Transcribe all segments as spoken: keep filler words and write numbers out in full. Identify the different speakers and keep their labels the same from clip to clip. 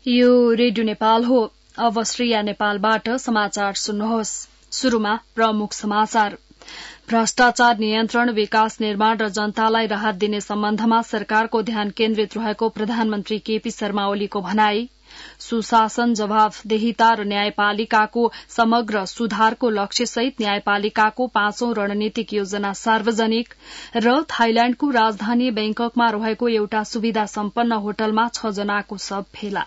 Speaker 1: यो रेडियो नेपाल हो। अब श्रेया नेपालबाट समाचार सुन्नुहोस्। शुरूमा प्रमुख समाचार। भ्रष्टाचार नियन्त्रण, विकास निर्माण र जनतालाई राहत दिने सम्बन्धमा सरकारको ध्यान केन्द्रित रहेको प्रधानमन्त्री केपी शर्मा ओलीको भनाई। सुशासन, जवाफदेहिता र न्यायपालिकाको समग्र सुधारको लक्ष्यसहित न्यायपालिकाको पाँचौं रणनीतिक योजना सार्वजनिक। र थाइल्याण्डको राजधानी बैंककमा रहेको एउटा सुविधा सम्पन्न होटलमा छ जनाको शव फेला।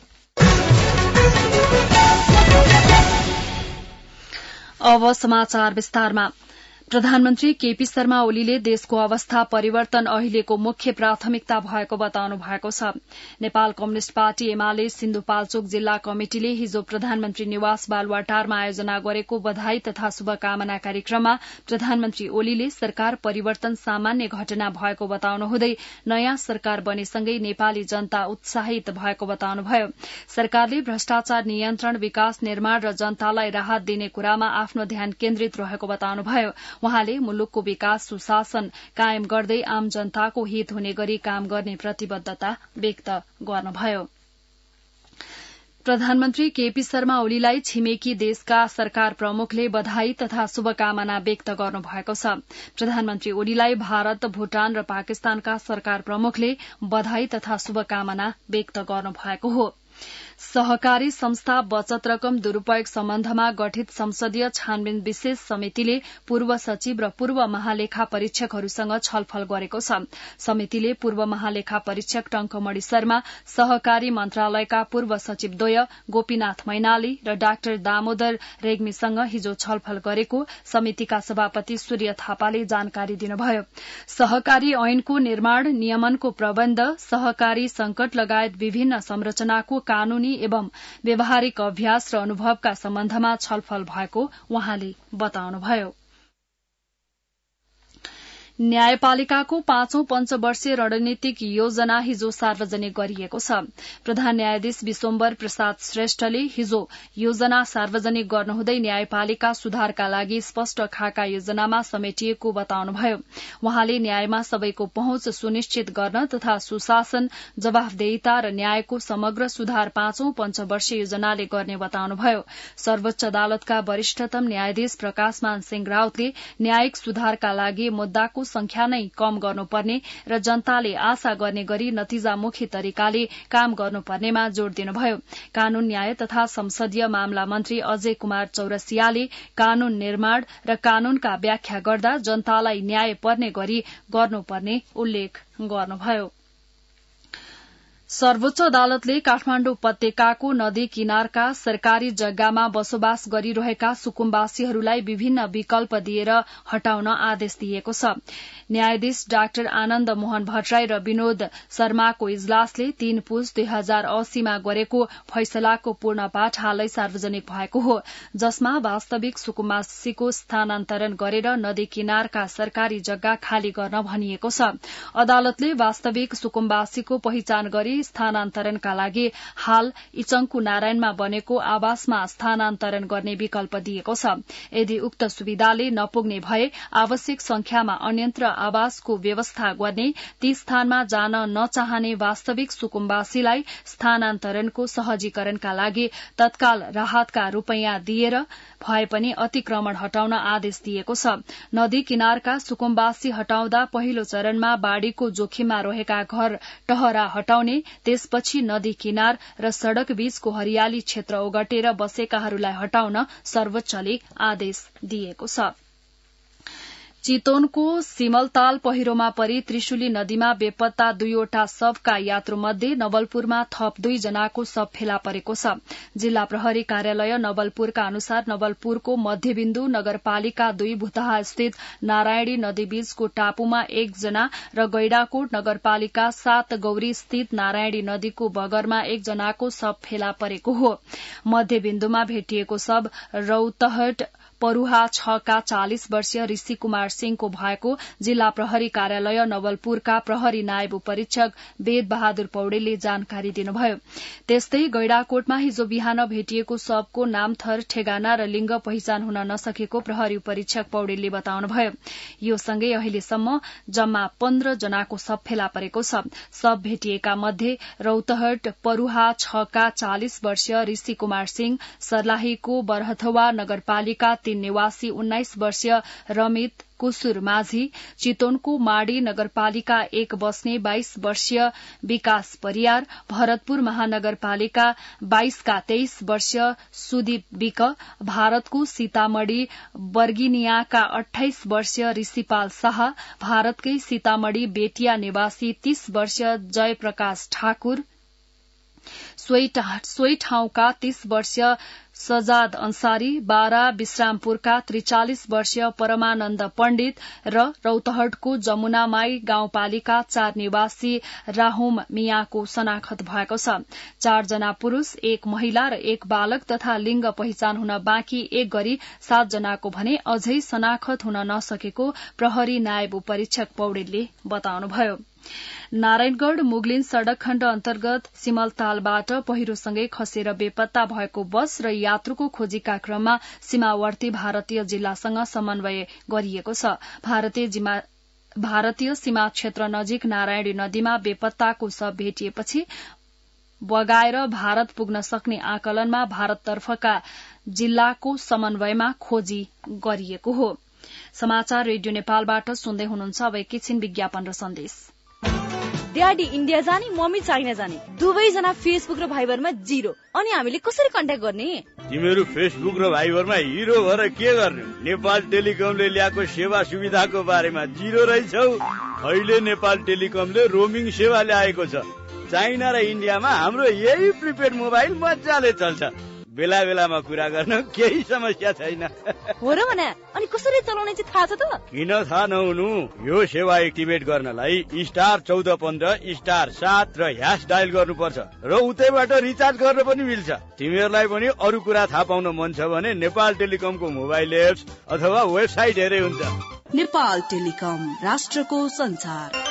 Speaker 1: अब समाचार विस्तारमा। प्रधानमन्त्री केपी शर्मा ओलीले देशको अवस्था परिवर्तन अहिलेको मुख्य प्राथमिकता भएको बताउनु भएको छ। नेपाल कम्युनिष्ट पार्टी एमाले सिन्धुपाल्चोक जिल्ला कमिटिले हिजो प्रधानमन्त्री निवास बालुवाटारमा आयोजना गरेको बधाई तथा शुभकामना कार्यक्रममा प्रधानमन्त्री ओलीले सरकार परिवर्तन सामान्य घटना भएको बताउनुहुँदै नयाँ सरकार बनेसँगै नेपाली जनता उत्साहित भएको बताउनुभयो। सरकारले भ्रष्टाचार नियन्त्रण, विकास निर्माण र जनतालाई राहत दिने कुरामा आफ्नो ध्यान केन्द्रित रहेको बताउनुभयो। वहाँले मुलुकको विकास, सुशासन कायम गर्दै आम जनताको हित हुने गरी काम गर्ने प्रतिबद्धता व्यक्त गर्नुभयो। प्रधानमन्त्री केपी शर्मा ओलीलाई छिमेकी देशका सरकार प्रमुखले बधाई तथा शुभकामना व्यक्त गर्नुभएको छ। प्रधानमन्त्री ओलीलाई भारत, भूटान र पाकिस्तानका सरकार प्रमुखले बधाई तथा शुभकामना व्यक्त गर्नुभएको हो। सहकारी संस्था बचत रकम दुरूपयोग सम्बन्धमा गठित संसदीय छानबिन विशेष समितिले पूर्व सचिव र पूर्व महालेखा परीक्षकहरूसँग छलफल गरेको छ। समितिले पूर्व महालेखा परीक्षक टंकमणि शर्मा, सहकारी मन्त्रालयका पूर्व सचिवद्वय गोपीनाथ मैनाली र डाक्टर दामोदर रेग्मीसँग हिजो छलफल गरेको समितिका सभापति सूर्य थापाले जानकारी दिनुभयो। सहकारी ऐनको निर्माण, नियमनको प्रबन्ध, सहकारी संकट लगायत विभिन्न संरचनाको कानूनी एवं व्यावहारिक अभ्यास र अनुभवका सम्बन्धमा छलफल भएको उहाँले बताउनुभयो। न्यायपालिकाको पाँचौं पञ्चवर्षीय रणनीतिक योजना हिजो सार्वजनिक गरिएको छ। प्रधान न्यायाधीश विश्वम्बर प्रसाद श्रेष्ठले हिजो योजना सार्वजनिक गर्नुहुँदै न्यायपालिका सुधारका लागि स्पष्ट खाका योजनामा समेटिएको बताउनुभयो। वहाँले न्यायमा सबैको पहुँच सुनिश्चित गर्न तथा सुशासन, जवाफदेहिता र न्यायको समग्र सुधार पाँचौं पञ्चवर्षीय योजनाले गर्ने बताउनुभयो। सर्वोच्च अदालतका वरिष्ठतम न्यायाधीश प्रकाशमान सिंह राउतले न्यायिक सुधारका लागि मुद्दाको संख्या नै कम गर्नुपर्ने र जनताले आशा गर्ने गरी नतिजामुखी तरिकाले काम गर्नुपर्नेमा जोड़ दिनुभयो। कानून, न्याय तथा संसदीय मामला मन्त्री अजय कुमार चौरसियाले कानून निर्माण र कानूनका व्याख्या गर्दा जनतालाई न्याय पर्ने गरी गर्नुपर्ने उल्लेख गर्नुभयो। सर्वोच्च अदालतले काठमाण्डु उपत्यकाको नदी किनारका सरकारी जग्गामा बसोबास गरिरहेका सुकुम्बासीहरूलाई विभिन्न विकल्प दिएर हटाउन आदेश दिएको छ। न्यायाधीश डाक्टर आनन्द मोहन भट्टराई र विनोद शर्माको इजलासले तीन पुस दुई हजार अस्सीमा गरेको फैसलाको पूर्ण पाठ हालै सार्वजनिक भएको हो, जसमा वास्तविक सुकुम्बासीको स्थानान्तरण गरेर नदी किनारका सरकारी जग्गा खाली गर्न भनिएको छ। अदालतले वास्तविक सुकुम्बासीको पहिचान गरी स्थानान्तरणका लागि हाल इचंकु नारायणमा बनेको आवासमा स्थानान्तरण गर्ने विकल्प दिएको छ। यदि उक्त सुविधाले नपुग्ने भए आवश्यक संख्यामा अन्यत्र आवासको व्यवस्था गर्ने, ती स्थानमा जान नचाहने वास्तविक सुकुम्बासीलाई स्थानान्तरणको सहजीकरणका लागि तत्काल राहतका रूपैयाँ दिएर भए पनि अतिक्रमण हटाउन आदेश दिएको छ। नदी किनारका सुकुम्बासी हटाउँदा पहिलो चरणमा बाढ़ीको जोखिममा रहेका घर टहरा हटाउने, त्यसपछि नदी किनार र सड़क बीचको हरियाली क्षेत्र ओगटेर बसेकाहरूलाई हटाउन सर्वोच्चले आदेश दिएको छ। चितवनको सिमलताल पहिरोमा परी त्रिशुली नदीमा बेपत्ता दुईवटा शवका यात्रुमध्ये नवलपुरमा थप दुई जनाको शव फेला परेको छ। जिल्ला प्रहरी कार्यालय नवलपुरका अनुसार नवलपुरको मध्यबिन्दु नगरपालिका दुई भुतहा स्थित नारायणी नदी बीचको टापुमा एकजना र गैडाकोट नगरपालिका सात गौरी स्थित नारायणी नदीको बगरमा एकजनाको शव फेला परेको हो। मध्यबिन्दुमा भेटिएको शव रौतहट परूहा छ का चालिस वर्षीय ऋषि कुमार सिंहको भएको जिल्ला प्रहरी कार्यालय नवलपुरका प्रहरी नायब उपरीक्षक वेद बहादुर पौडेलले जानकारी दिनुभयो। त्यस्तै गैंडाकोटमा हिजो बिहान भेटिएको शवको नामथर, ठेगाना र लिंग पहिचान हुन नसकेको प्रहरी उपरीक्षक पौडेलले बताउनुभयो। यो सँगै अहिलेसम्म जम्मा पन्ध्र जनाको शव फेला परेको छ। शव भेटिएका मध्ये रौतहट परूहा छ का चालिस वर्षीय ऋषि कुमार सिंह, सर्लाहीको बरहथवा नगरपालिका तीन निवासी उन्नाइस वर्षीय रमित कुसुर माझी, चितवनको माडी नगरपालिका एक बस्ने बाइस वर्षीय विकास परियार, भरतपुर महानगरपालिका बाइस का तेइस वर्षीय सुदीप विक, भारतको सीतामढ़ी बर्गिनियाका अठाइस वर्षीय ऋषिपाल शाह, भारतकै सीतामढ़ी बेटिया निवासी तीस वर्षीय जयप्रकाश ठाकुर, सोही ठाउँका तीस वर्षीय सजाद अंसारी, बारा विश्रामपुरका त्रिचालिस वर्षीय परमानन्द पण्डित र रौतहटको जमुनामाई गाउँपालिका चार निवासी राहुम मियाको शनाखत भएको छ। चारजना पुरूष, एक महिला र एक बालक तथा लिंग पहिचान हुन बाँकी एक गरी सात जनाको भने अझै शनाखत हुन नसकेको प्रहरी नायब उपरीक्षक पौडेलले बताउनुभयो। नारायणगढ़ मुगलिन सड़क खण्ड अन्तर्गत सिमलतालबाट पहिरोसँगै खसेर बेपत्ता भएको बस र यात्रुको खोजीका क्रममा सीमावर्ती भारतीय जिल्लासँग समन्वय गरिएको छ। भारतीय सीमा क्षेत्र नजिक नारायणी नदीमा बेपत्ताको शव भेटिएपछि बगाएर भारत पुग्न सक्ने आकलनमा भारततर्फका जिल्लाको समन्वयमा खोजी गरिएको हो। समाचार रेडियो नेपालबाट सुन्दै हुनुहुन्छ। अब एकैछिन विज्ञापन र सन्देश।
Speaker 2: ड्याडी इन्डिया जाने, मम्मी चाइना जाने, दुवैजना फेसबुक र भाइबरमा जिरो। अनि हामीले कसरी कन्ट्याक्ट गर्ने?
Speaker 3: तिमीहरू फेसबुक र भाइबरमा हिरो भएर के गर्ने? नेपाल टेलिकमले ल्याएको सेवा सुविधाको बारेमा जिरो रहेछौ। अहिले नेपाल टेलिकमले रोमिङ सेवा ल्याएको छ। चाइना र इन्डियामा हाम्रो यही प्रिपेड मोबाइल मजाले चल्छ। बेला बेलामा कुरा गर्न केही समस्या छैन।
Speaker 2: हो र भने अनि कसरी चलाउने चाहिँ थाहा छ त?
Speaker 3: किन थाहा नहुनु? यो सेवा एक्टिभेट गर्नलाई स्टार चौध पन्ध्र स्टार सात र ह्यास डायल गर्नुपर्छ र उतैबाट रिचार्ज गर्न पनि मिल्छ। तिमीहरूलाई पनि अरू कुरा थाहा पाउन मन छ भने नेपाल टेलिकमको मोबाइल एप्स अथवा वेबसाइट हेरे हुन्छ।
Speaker 4: नेपाल टेलिकम, राष्ट्रको संचार।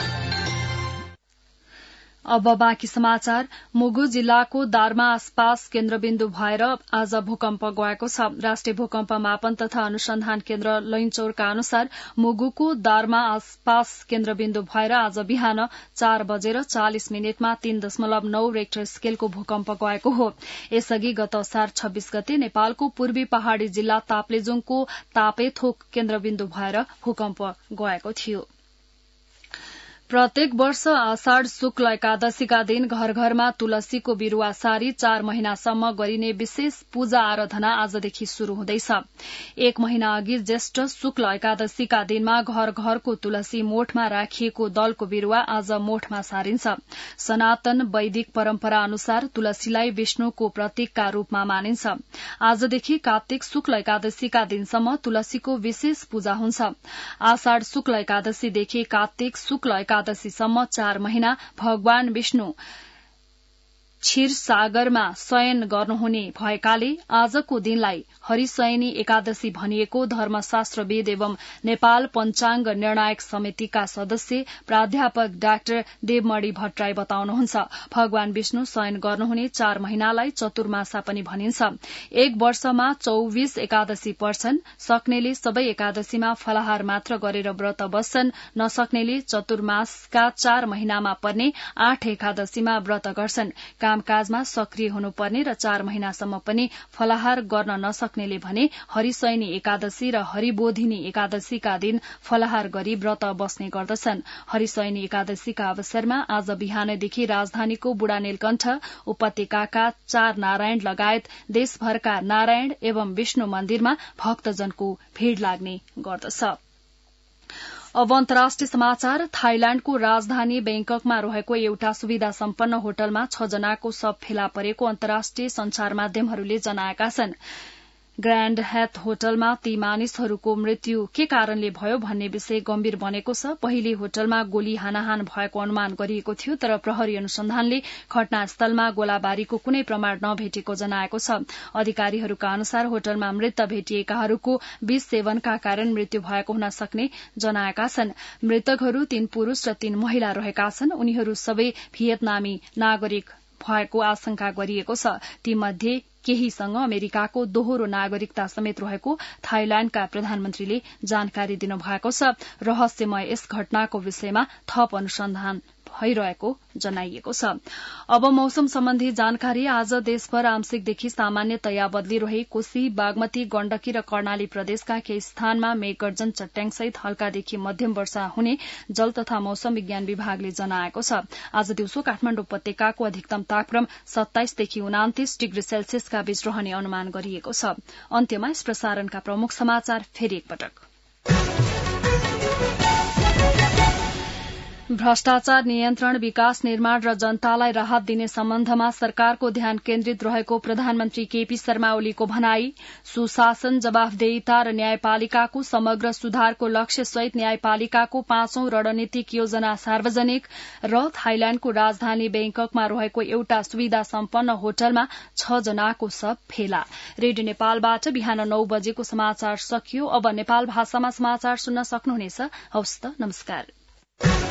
Speaker 1: अब बाँकी समाचार। मुगु जिल्लाको दारमा आसपास केन्द्रबिन्दु भएर आज भूकम्प गएको छ। राष्ट्रिय भूकम्प मापन तथा अनुसन्धान केन्द्र लैनचौरका अनुसार मुगुको दारमा आसपास केन्द्रबिन्दु भएर आज बिहान चार बजेर चालिस मिनटमा तीन दशमलव नौ रेक्टर स्केलको भूकम्प गएको हो। यसअघि गत असार छब्बीस गते नेपालको पूर्वी पहाड़ी जिल्ला ताप्लेजुङको तापेथोक केन्द्रबिन्दु भएर भूकम्प गएको थियो। प्रत्येक वर्ष आषाढ़ शुक्ल एकादशीका दिन घर घरमा तुलसीको बिरूवा सारी चार महिनासम्म गरिने विशेष पूजा आराधना आजदेखि शुरू हुँदैछ। एक महिना अघि ज्येष्ठ शुक्ल एकादशीका दिनमा घर घरको तुलसी मोठमा राखिएको दलको बिरूवा आज मोठमा सारिन्छ। सनातन वैदिक परम्परा अनुसार तुलसीलाई विष्णुको प्रतीकका रूपमा मानिन्छ। आजदेखि कार्तिक शुक्ल एकादशीका दिनसम्म तुलसीको विशेष पूजा हुन्छ। आषाढ़ शुक्ल एकादशीदेखि कार्तिक शुक्ल एकादशीसम्म चार महिना भगवान विष्णु क्षीर सागरमा शयन गर्नुहुने भएकाले आजको दिनलाई हरिशयनी एकादशी भनिएको धर्मशास्त्रविद एवं नेपाल पञ्चाङ्ग निर्णायक समितिका सदस्य प्राध्यापक डाक्टर देवमणि भट्टराई बताउनुहुन्छ। भगवान विष्णु शयन गर्नुहुने चार महिनालाई चतुर्मासा पनि भनिन्छ। एक वर्षमा चौबीस एकादशी पर्छन्। सक्नेले सबै एकादशीमा फलाहार मात्र गरेर व्रत बस्छन्। नसक्नेले चतुर्मासका चार महिनामा पर्ने आठ एकादशीमा व्रत गर्छन्। कामकाजमा सक्रिय हुनुपर्ने र चार महिनासम्म पनि फलाहार गर्न नसक्नेले भने हरिशयनी एकादशी र हरिबोधिनी एकादशीका दिन फलाहार गरी व्रत बस्ने गर्दछन्। हरिशयनी एकादशीका अवसरमा आज बिहानदेखि राजधानीको बुढानीलकण्ठ उपत्यकाका चार नारायण लगायत देशभरका नारायण एवं विष्णु मन्दिरमा भक्तजनको भीड़ लाग्ने गर्दछ। अब अन्तर्राष्ट्रिय समाचार। थाइल्याण्डको राजधानी बैंककमा रहेको एउटा सुविधा सम्पन्न होटलमा छ जनाको शव फेला परेको अन्तर्राष्ट्रिय संचार माध्यमहरूले जनाएका छन्। ग्राण्ड ह्याथ होटलमा ती मानिसहरूको मृत्यु के कारणले भयो भन्ने विषय गम्भीर बनेको छ। पहिले होटलमा गोली हानाहान भएको अनुमान गरिएको थियो, तर प्रहरी अनुसन्धानले घटनास्थलमा गोलाबारीको कुनै प्रमाण नभेटेको जनाएको छ। अधिकारीहरूका अनुसार होटलमा मृत भेटिएकाहरूको विष सेवनका कारण मृत्यु भएको हुन सक्ने जनाएका छन्। मृतकहरू तीन पुरूष र तीन महिला रहेका छन्। उनीहरू सबै भियतनामी नागरिक भएको आशंका गरिएको छ। तीमध्ये केहीसँग अमेरिकाको दोहोरो नागरिकता समेत रहेको थाइल्याण्डका प्रधानमन्त्रीले जानकारी दिनुभएको छ। रहस्यमय यस घटनाको विषयमा थप अनुसन्धान भइरहेको जनाइएको छ। अब मौसम सम्बन्धी जानकारी। आज देशभर आंशिकदेखि सामान्यतया बदलिरहे कोशी, बागमती, गण्डकी र कर्णाली प्रदेशका केही स्थानमा मेघगर्जन, चट्याङसहित हल्कादेखि मध्यम वर्षा हुने जल तथा मौसम विज्ञान विभागले जनाएको छ। आज दिउँसो काठमाडौँ उपत्यकाको अधिकतम तापक्रम सत्ताइसदेखि उनातिस डिग्री सेल्सियसका बीच रहने अनुमान गरिएको छ। अन्त्यमा यस प्रसारणका प्रमुख समाचार फेरि एकपटक। भ्रष्टाचार नियन्त्रण, विकास निर्माण र जनतालाई राहत दिने सम्बन्धमा सरकारको ध्यान केन्द्रित रहेको प्रधानमन्त्री केपी शर्मा ओलीको भनाई। सुशासन, जवाफदेहिता र न्यायपालिकाको समग्र सुधारको लक्ष्यसहित न्यायपालिकाको पाँचौं रणनीतिक योजना सार्वजनिक। र थाइल्याण्डको राजधानी ब्याङ्ककमा रहेको एउटा सुविधा सम्पन्न होटलमा छ जनाको शव फेला। रेडियो नेपालबाट बिहान नौ बजेको समाचार सकियो। अब नेपाल भाषामा समाचार सुन्न सक्नुहुनेछ। हवस् त, नमस्कार।